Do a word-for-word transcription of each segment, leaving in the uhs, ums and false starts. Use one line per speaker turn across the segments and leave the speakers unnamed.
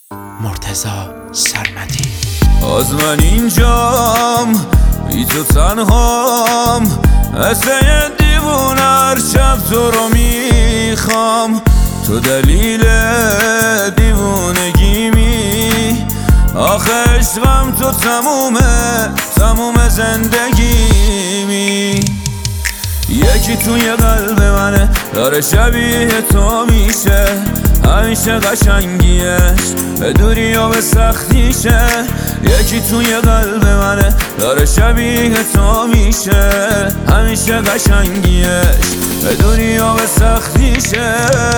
مرتضی سرمدی.
از من اینجام بی تو تنهام، مثل یه دیوونه هر شب تو رو میخوام. تو دلیل دیوونگیمی، آخه عشقم تو تمومه تموم زندگیمی. یکی توی قلب منه داره شبیه تو میشه، همیشه قشنگیش به دوری و به سختیشه. یکی توی قلب منه داره شبیه تو میشه، همیشه قشنگیش به دوری و به سختیشه.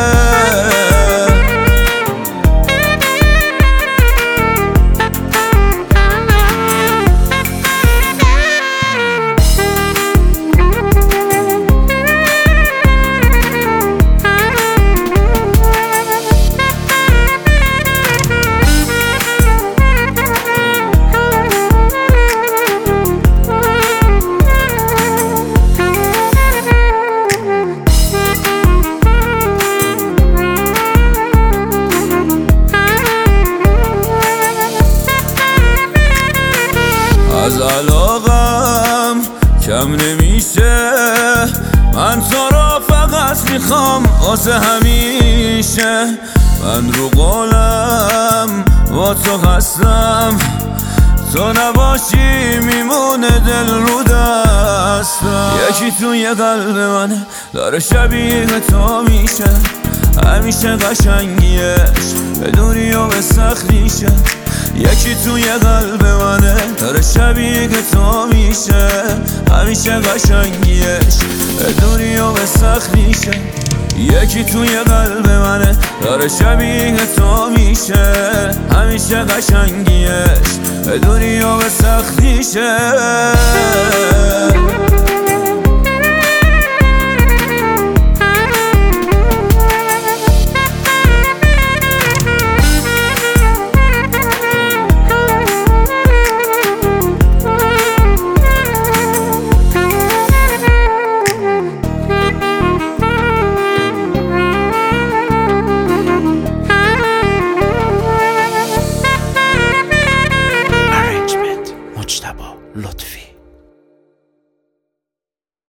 از علاقم کم نمیشه، من تو رو فقط میخوام واسه همیشه. من رو قولم با تو هستم، تو نباشی میمونه دل رو دستم. یکی توی قلب منه داره شبیه تو میشه، همیشه قشنگیش به دوری و به سختیشه. یکی توی قلب منه داره شبیه تو میشه، همیشه قشنگیش به دوری و به سختیشه. یکی توی قلب منه داره شبیه تو میشه، همیشه قشنگیش به دوری و به سختیشه.